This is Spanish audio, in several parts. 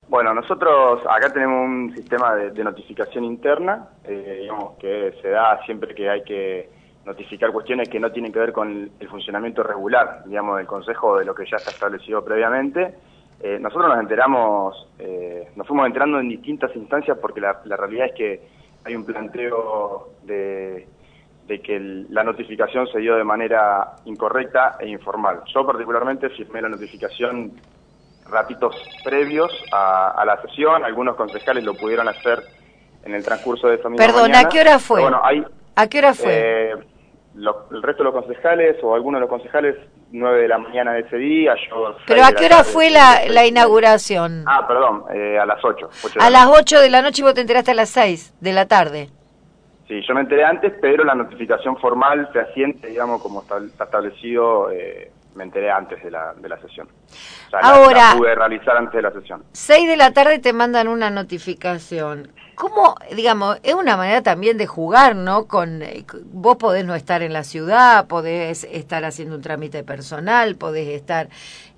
Bueno, nosotros acá tenemos un sistema de notificación interna, digamos que se da siempre que hay que notificar cuestiones que no tienen que ver con el funcionamiento regular, digamos, del Consejo o de lo que ya está establecido previamente. Nosotros nos enteramos, nos fuimos enterando en distintas instancias porque la realidad es que hay un planteo de que la notificación se dio de manera incorrecta e informal. Yo particularmente firmé la notificación ratitos previos a la sesión, algunos concejales lo pudieron hacer en el transcurso de esa misma Perdón, mañana. ¿a qué hora fue? Bueno, ¿A qué hora fue? El resto de los concejales, o algunos de los concejales, 9 de la mañana de ese día, yo... ¿Pero a qué hora fue la inauguración? Perdón, a las 8. A las 8 de la noche y vos te enteraste a las 6 de la tarde. Sí, yo me enteré antes, pero la notificación formal fehaciente, digamos, como está establecido, me enteré antes de la sesión. O sea, ahora, la pude realizar antes de la sesión. 6 de la tarde te mandan una notificación. ¿Cómo, digamos, es una manera también de jugar, ¿no? Vos podés no estar en la ciudad, podés estar haciendo un trámite personal, podés estar...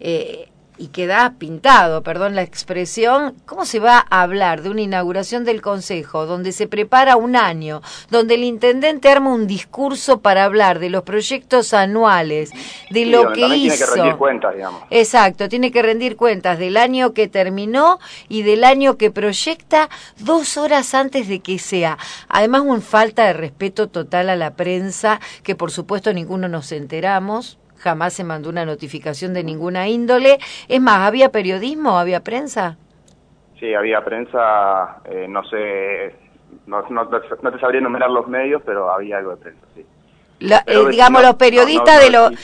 y quedás pintado, perdón la expresión. ¿Cómo se va a hablar de una inauguración del Consejo donde se prepara un año, donde el intendente arma un discurso para hablar de los proyectos anuales, de lo que hizo? Tiene que rendir cuentas, digamos. Exacto, tiene que rendir cuentas del año que terminó y del año que proyecta 2 horas antes de que sea. Además, una falta de respeto total a la prensa, que por supuesto ninguno nos enteramos. Jamás se mandó una notificación de ninguna índole. Es más, ¿había periodismo? ¿Había prensa? Sí, había prensa, no sé, no te sabría enumerar los medios, pero había algo de prensa, sí. Digamos, los periodistas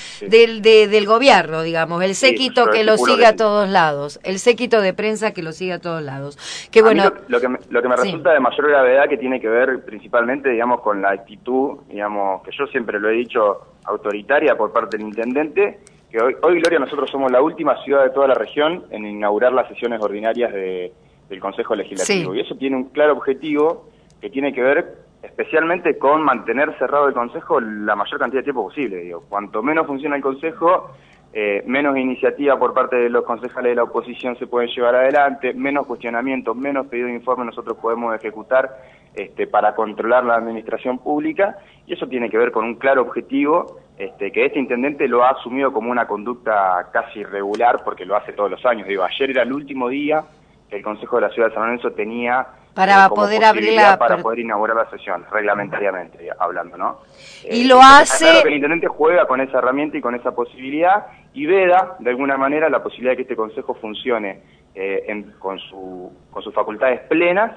del gobierno, digamos, el séquito que lo sigue a todos lados, el séquito de prensa que lo sigue a todos lados. Que bueno, a mí lo que me resulta de mayor gravedad, que tiene que ver principalmente, digamos, con la actitud, digamos, que yo siempre lo he dicho, autoritaria por parte del intendente, que hoy Gloria, nosotros somos la última ciudad de toda la región en inaugurar las sesiones ordinarias del Consejo Legislativo. Sí. Y eso tiene un claro objetivo que tiene que ver especialmente con mantener cerrado el Consejo la mayor cantidad de tiempo posible. Digo, cuanto menos funciona el Consejo, menos iniciativa por parte de los concejales de la oposición se puede llevar adelante, menos cuestionamientos, menos pedido de informe nosotros podemos ejecutar para controlar la administración pública, y eso tiene que ver con un claro objetivo que este intendente lo ha asumido como una conducta casi irregular, porque lo hace todos los años. Digo, ayer era el último día que el Consejo de la Ciudad de San Lorenzo tenía para poder para poder inaugurar la sesión, reglamentariamente hablando, ¿no? Y lo hace... Claro que el intendente juega con esa herramienta y con esa posibilidad, y veda, de alguna manera, la posibilidad de que este Consejo funcione con sus facultades plenas,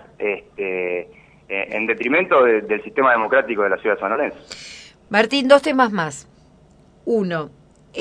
en detrimento del sistema democrático de la ciudad de San Lorenzo. Martín, 2 temas más. Uno,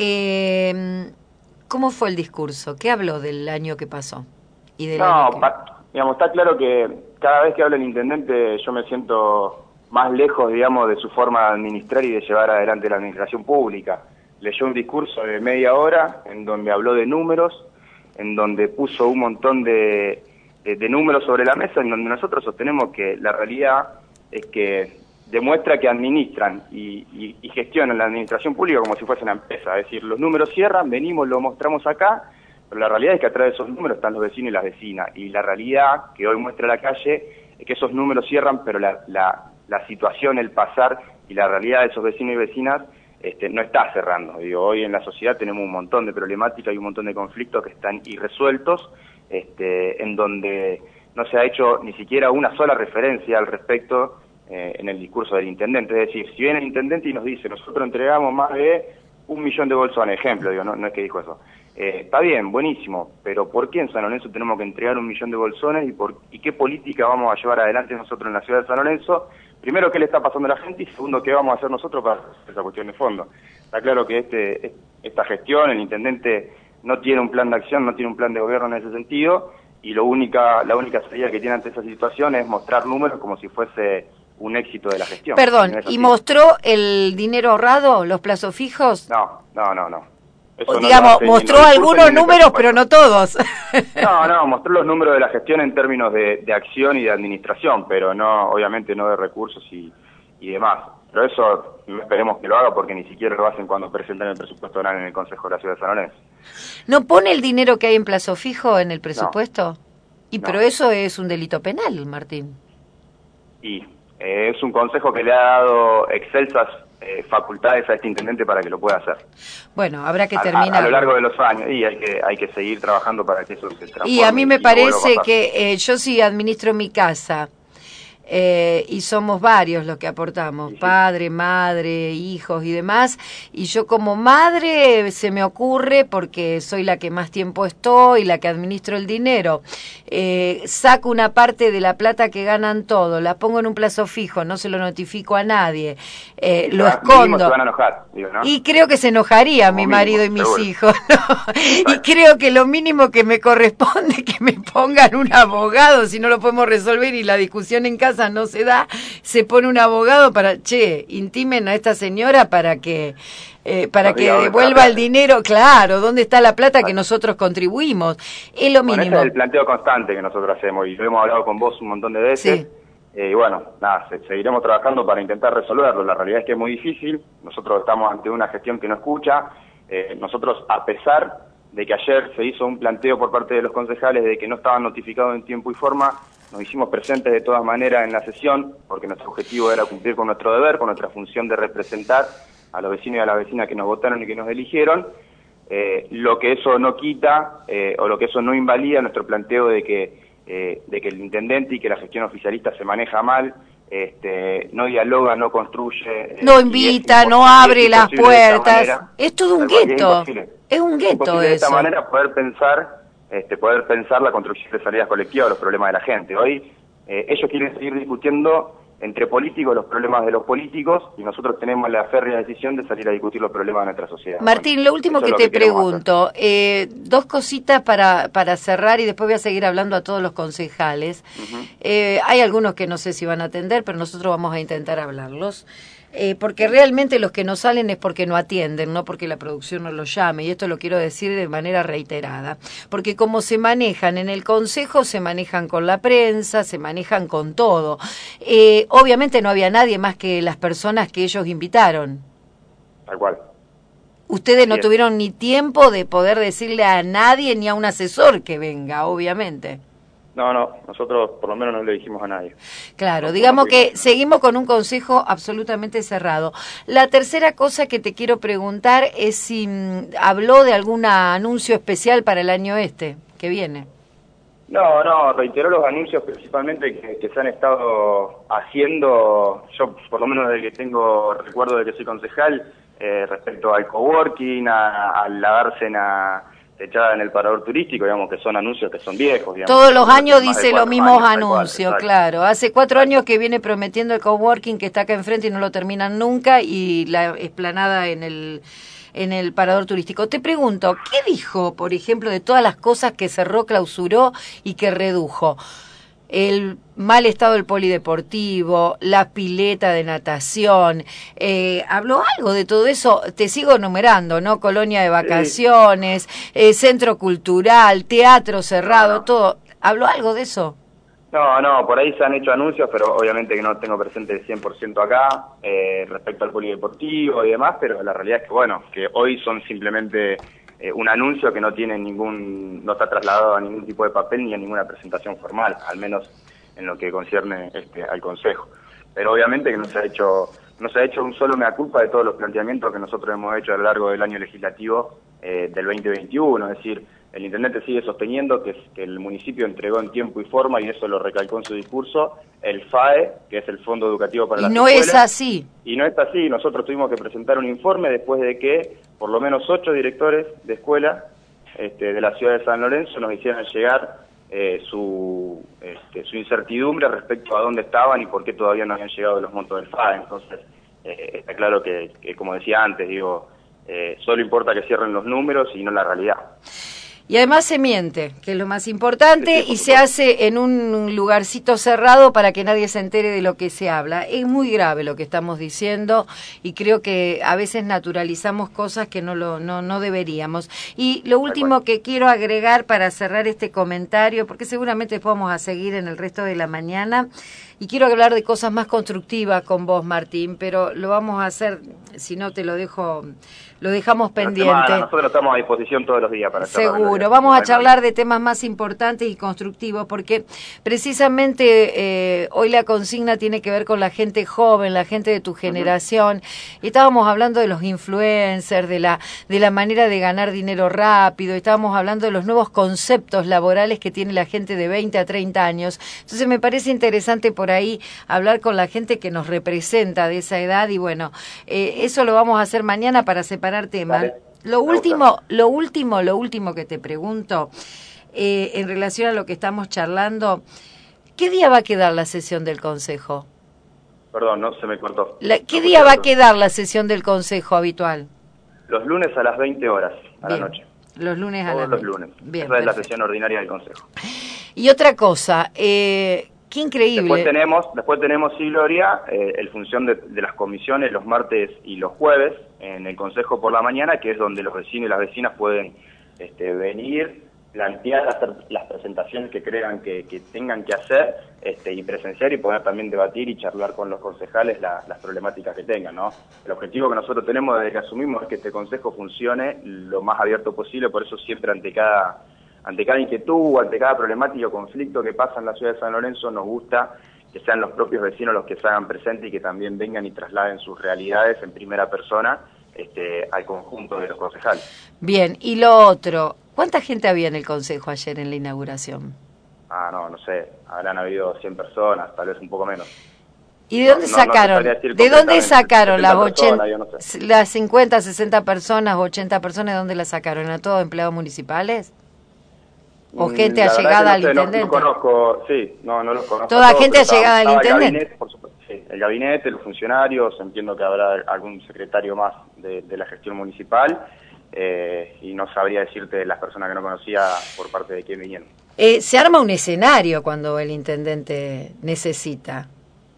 ¿cómo fue el discurso? ¿Qué habló del año que pasó? Y del digamos, está claro que cada vez que habla el intendente yo me siento más lejos, digamos, de su forma de administrar y de llevar adelante la administración pública. Leyó un discurso de media hora en donde habló de números, en donde puso un montón de números sobre la mesa, en donde nosotros sostenemos que la realidad es que demuestra que administran y gestionan la administración pública como si fuese una empresa. Es decir, los números cierran, venimos, lo mostramos acá, pero la realidad es que atrás de esos números están los vecinos y las vecinas. Y la realidad que hoy muestra la calle es que esos números cierran, pero la situación, el pasar y la realidad de esos vecinos y vecinas no está cerrando. Digo, hoy en la sociedad tenemos un montón de problemáticas y un montón de conflictos que están irresueltos, en donde no se ha hecho ni siquiera una sola referencia al respecto en el discurso del intendente. Es decir, si viene el intendente y nos dice, nosotros entregamos más de 1 millón de bolsones, ejemplo, digo, no es que dijo eso. Está bien, buenísimo, pero ¿por qué en San Lorenzo tenemos que entregar 1 millón de bolsones y qué política vamos a llevar adelante nosotros en la ciudad de San Lorenzo? Primero, ¿qué le está pasando a la gente? Y segundo, ¿qué vamos a hacer nosotros para hacer esa cuestión de fondo? Está claro que esta gestión, el intendente no tiene un plan de acción, no tiene un plan de gobierno en ese sentido, y la única salida que tiene ante esa situación es mostrar números como si fuese un éxito de la gestión. Perdón, ¿y mostró el dinero ahorrado, los plazos fijos? No. Eso digamos, mostró algunos números, pero no todos. No, mostró los números de la gestión en términos de acción y de administración, pero no, obviamente no de recursos y demás. Pero eso no esperemos que lo haga porque ni siquiera lo hacen cuando presentan el presupuesto anual en el Consejo de la Ciudad de San Lorenzo. ¿No pone el dinero que hay en plazo fijo en el presupuesto? Y No. pero eso es un delito penal, Martín. Y es un consejo que le ha dado excelsas facultades a este intendente para que lo pueda hacer. Bueno, habrá que A terminar. lo largo de los años, y hay que seguir trabajando para que eso se transforme. Y a mí me no vuelva a parece pasar. que yo sí administro mi casa, y somos varios los que aportamos, Sí, sí. padre, madre, hijos y demás, y yo como madre se me ocurre, porque soy la que más tiempo estoy, la que administro el dinero, saco una parte de la plata que ganan todos, la pongo en un plazo fijo, no se lo notifico a nadie, lo Mínimo escondo. se van a enojar, digo, ¿no? Y creo que se enojaría Como mi mínimo, marido y mis seguro. hijos, ¿no? Y creo que lo mínimo que me corresponde es que me pongan un abogado, si no lo podemos resolver y la discusión en casa no se da, se pone un abogado para, intimen a esta señora para que devuelva el dinero, claro, ¿dónde está la plata que nosotros contribuimos? Es lo Bueno, mínimo. ese es el planteo constante que nosotros hacemos y lo hemos hablado con vos un montón de veces. Sí. Y bueno, nada, seguiremos trabajando para intentar resolverlo. La realidad es que es muy difícil. Nosotros estamos ante una gestión que no escucha. Nosotros, a pesar de que ayer se hizo un planteo por parte de los concejales de que no estaban notificados en tiempo y forma, nos hicimos presentes de todas maneras en la sesión, porque nuestro objetivo era cumplir con nuestro deber, con nuestra función de representar a los vecinos y a las vecinas que nos votaron y que nos eligieron. Lo que eso no quita, o lo que eso no invalida nuestro planteo de que el intendente y que la gestión oficialista se maneja mal, no dialoga, no construye, no invita, no abre las puertas, es todo un gueto, es un gueto de esta eso. manera poder pensar la construcción de salidas colectivas a los problemas de la gente. Hoy ellos quieren seguir discutiendo entre políticos los problemas de los políticos y nosotros tenemos la férrea decisión de salir a discutir los problemas de nuestra sociedad. Martín, Bueno, lo último eso que es lo te queremos pregunto, dos cositas para cerrar y después voy a seguir hablando a todos los concejales. Hay algunos que no sé si van a atender, pero nosotros vamos a intentar hablarlos. Porque realmente los que no salen es porque no atienden, no porque la producción no los llame, y esto lo quiero decir de manera reiterada, porque como se manejan en el consejo, se manejan con la prensa, se manejan con todo. Obviamente no había nadie más que las personas que ellos invitaron. Tal cual. Ustedes no Bien. tuvieron ni tiempo de poder decirle a nadie ni a un asesor que venga, obviamente. No, nosotros por lo menos no le dijimos a nadie. Claro, No, digamos no que pudimos. seguimos con un consejo absolutamente cerrado. La tercera cosa que te quiero preguntar es si habló de algún anuncio especial para el año que viene. No, reiteró los anuncios principalmente que se han estado haciendo, yo por lo menos desde que tengo recuerdo de que soy concejal, respecto al coworking, a la dársena techada en el parador turístico, digamos que son anuncios que son viejos. Digamos, Todos los años más de dice 4 los mismos años, tal cual, anuncios, exacto. claro. Hace 4 años que viene prometiendo el coworking que está acá enfrente y no lo terminan nunca, y la explanada en el parador turístico. Te pregunto, ¿qué dijo, por ejemplo, de todas las cosas que cerró, clausuró y que redujo? El mal estado del polideportivo, la pileta de natación, ¿habló algo de todo eso? Te sigo enumerando, ¿no? Colonia de vacaciones, centro cultural, teatro cerrado, todo. ¿Habló algo de eso? No, por ahí se han hecho anuncios, pero obviamente que no tengo presente el 100% acá, respecto al polideportivo y demás, pero la realidad es que, bueno, que hoy son simplemente un anuncio que no tiene no está trasladado a ningún tipo de papel ni a ninguna presentación formal, al menos en lo que concierne al Consejo. Pero obviamente que no se ha hecho un solo mea culpa de todos los planteamientos que nosotros hemos hecho a lo largo del año legislativo del 2021, es decir, el intendente sigue sosteniendo que el municipio entregó en tiempo y forma, y eso lo recalcó en su discurso, el FAE, que es el Fondo Educativo para las Escuelas. Y no es así. Y no es así. Nosotros tuvimos que presentar un informe después de que por lo menos 8 directores de escuela de la ciudad de San Lorenzo nos hicieran llegar su incertidumbre respecto a dónde estaban y por qué todavía no habían llegado los montos del FAE. Entonces, está claro que, como decía antes, solo importa que cierren los números y no la realidad. Y además se miente, que es lo más importante, Sí, y se hace en un lugarcito cerrado para que nadie se entere de lo que se habla. Es muy grave lo que estamos diciendo, y creo que a veces naturalizamos cosas que no deberíamos. Y lo último que quiero agregar para cerrar este comentario, porque seguramente después vamos a seguir en el resto de la mañana, y quiero hablar de cosas más constructivas con vos, Martín, pero lo vamos a hacer, si no te lo dejamos pendiente. Nosotros estamos a disposición todos los días para charlar. Seguro. seguro. Vamos a charlar de temas más importantes y constructivos, porque precisamente hoy la consigna tiene que ver con la gente joven, la gente de tu generación. Y estábamos hablando de los influencers, de la manera de ganar dinero rápido, estábamos hablando de los nuevos conceptos laborales que tiene la gente de 20 a 30 años. Entonces me parece interesante por ahí hablar con la gente que nos representa de esa edad, y bueno, eso lo vamos a hacer mañana para separar temas. Vale. Lo último que te pregunto, en relación a lo que estamos charlando, ¿qué día va a quedar la sesión del Consejo? Perdón, no, se me cortó. ¿Qué día va a quedar la sesión del Consejo habitual? Los lunes a las 20 horas, a Bien. la noche. Los lunes a la Todos noche. los lunes. Bien, Esa es la perfecto. sesión ordinaria del Consejo. Y otra cosa, qué increíble. Después tenemos, sí, Gloria, el función de las comisiones los martes y los jueves en el Consejo por la mañana, que es donde los vecinos y las vecinas pueden venir, plantear, hacer las presentaciones que crean que tengan que hacer, y presenciar y poder también debatir y charlar con los concejales las problemáticas que tengan, ¿no? El objetivo que nosotros tenemos desde que asumimos es que este Consejo funcione lo más abierto posible, por eso siempre ante cada inquietud, ante cada problemática o conflicto que pasa en la ciudad de San Lorenzo, nos gusta que sean los propios vecinos los que se hagan presentes y que también vengan y trasladen sus realidades en primera persona al conjunto de los concejales. Bien, y lo otro, ¿cuánta gente había en el Consejo ayer en la inauguración? No sé, habrán habido 100 personas, tal vez un poco menos. ¿Y de dónde sacaron? ¿De dónde sacaron las 80, yo no sé. las 50, 60 personas, 80 personas, de dónde las sacaron? ¿A todos empleados municipales? ¿O gente La allegada al verdad que no sé, intendente? No conozco, sí, no los conozco. ¿Toda todos, gente pero allegada al estaba el intendente? gabinete, por supuesto, sí, el gabinete, los funcionarios, entiendo que habrá algún secretario más de la gestión municipal, y no sabría decirte las personas que no conocía por parte de quién vinieron. Se arma un escenario cuando el intendente necesita.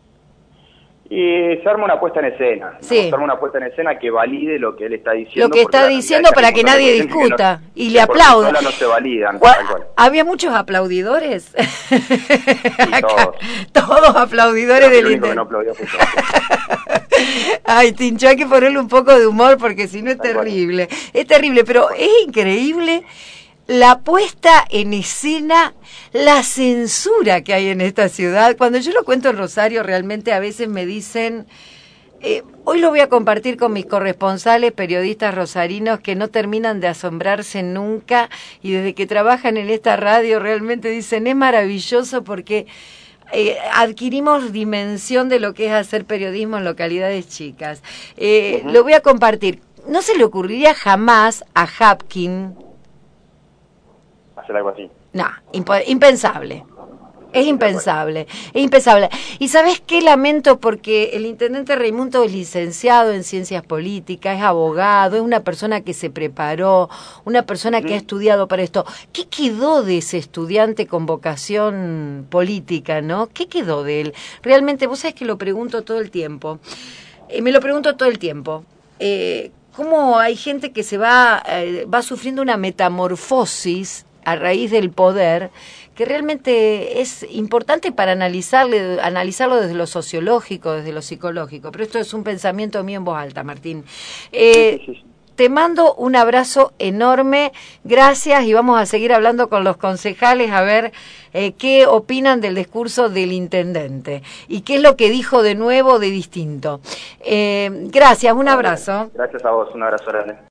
Y se arma una puesta en escena, ¿no? Sí. Se arma una puesta en escena que valide lo que él está diciendo. Lo que porque está la diciendo realidad para es que hay un montón nadie de gente que discuta no- y que le por sí aplauda. sola no se validan, tal cual. ¿Había muchos aplaudidores? todos. Todos aplaudidores Creo que del el único que no intendente. aplaudió fue yo. Ay, Tincho, hay que ponerle un poco de humor porque si no es Tal cual. terrible. Es terrible, pero es increíble la puesta en escena, la censura que hay en esta ciudad. Cuando yo lo cuento en Rosario, realmente a veces me dicen... hoy lo voy a compartir con mis corresponsales periodistas rosarinos que no terminan de asombrarse nunca, y desde que trabajan en esta radio realmente dicen es maravilloso porque adquirimos dimensión de lo que es hacer periodismo en localidades chicas. Lo voy a compartir. No se le ocurriría jamás a Hapkin, Hacer algo así. no, impensable. Es impensable, es impensable. ¿Y sabes qué lamento? Porque el intendente Raimundo es licenciado en ciencias políticas, es abogado, es una persona que se preparó, una persona que ha estudiado para esto. ¿Qué quedó de ese estudiante con vocación política, no? ¿Qué quedó de él? Realmente, vos sabés que lo pregunto todo el tiempo. Me lo pregunto todo el tiempo. ¿Cómo hay gente que se va sufriendo una metamorfosis a raíz del poder, que realmente es importante para analizarlo desde lo sociológico, desde lo psicológico? Pero esto es un pensamiento mío en voz alta, Martín. Sí. Te mando un abrazo enorme, gracias, y vamos a seguir hablando con los concejales a ver qué opinan del discurso del intendente y qué es lo que dijo de nuevo, de distinto. Gracias, un abrazo. Gracias a vos, un abrazo grande.